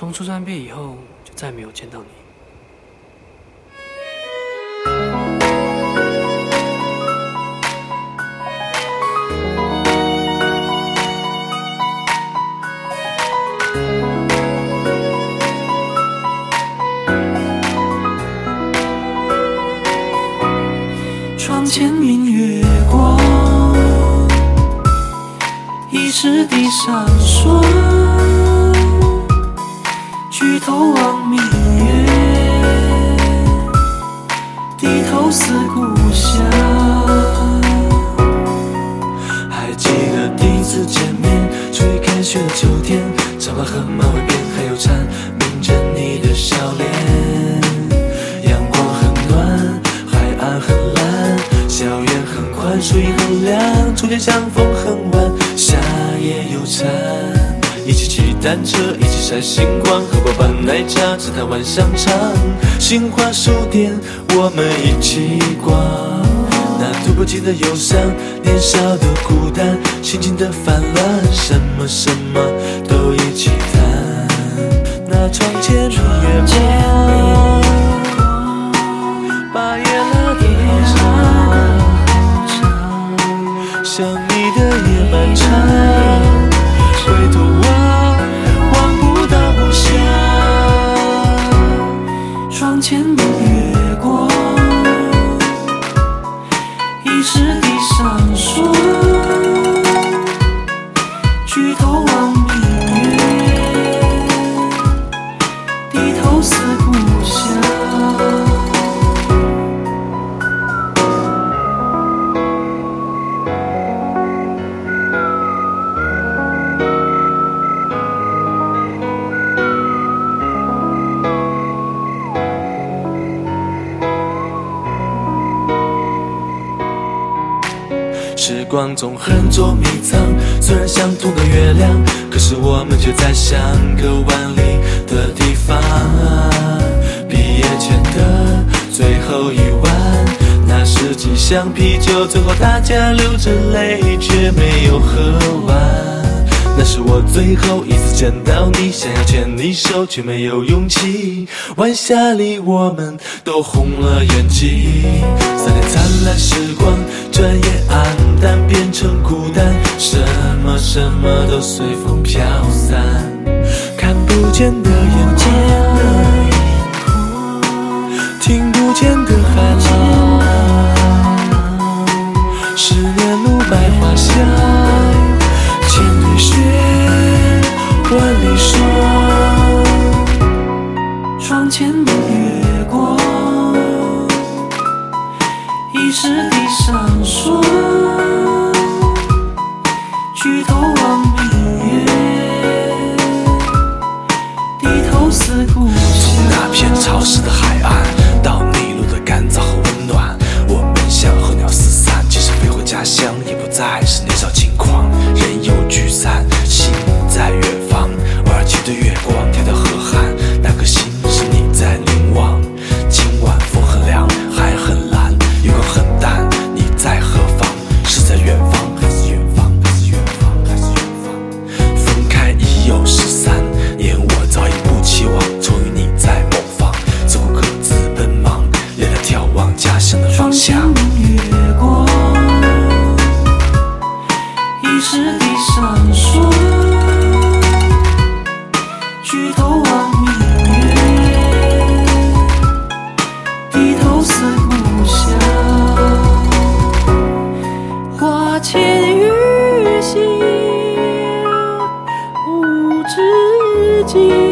从初三毕业以后就再没有见到你。窗前明月光，疑是地上霜。举头望明月，低头思故乡。还记得第一次见面，初一开学的秋天，长发和马尾辫还有缠铭着你的笑脸。阳光很暖，海岸很蓝，校园很宽，树荫很亮，初见相逢很晚，夏夜有蝉。一起骑单车，一起晒星光，喝过半奶茶，只谈晚香肠。新华书店，我们一起逛。那吐不尽的忧伤，年少的孤单，心情的泛滥，什么什么都一起谈。那窗前明月光，把夜拉得好长，想你的夜漫长，回头望不到故乡。窗前明月光，疑是地上霜。举头望明月，低头思故乡。时光总很捉迷藏，虽然相同的月亮，可是我们却在相隔万里的地方。毕业前的最后一晚，那十几箱啤酒，最后大家流着泪却没有喝完。那是我最后一次见到你，想要牵你手却没有勇气。晚霞里我们都红了眼睛，3年灿烂时光转眼黯淡，变成孤单，什么什么都随风飘散。看不见的眼睛，听不见的海浪，10年路百花香，千里雪，万里霜。窗前明月光，疑是地上霜。举头望明月，低头思故乡。 从那片潮湿的海岸到内陆的干燥和温暖，我们像候鸟四散，即使飞回家乡，也不再是年少轻狂。人又聚散，心在远方，偶尔骑着月光跳跳河汉，那颗心是你在凝望。今晚风很凉，海很蓝，月光很淡，你在何方？是在远方还是远方？还是远方还是远方？分开已有13年，我早已不期望重遇你在某方，似乎各自奔忙，累了眺望家乡的方向。 窗前明月光，疑是地上霜。举头望明月，低头思故乡。花前月下无知己。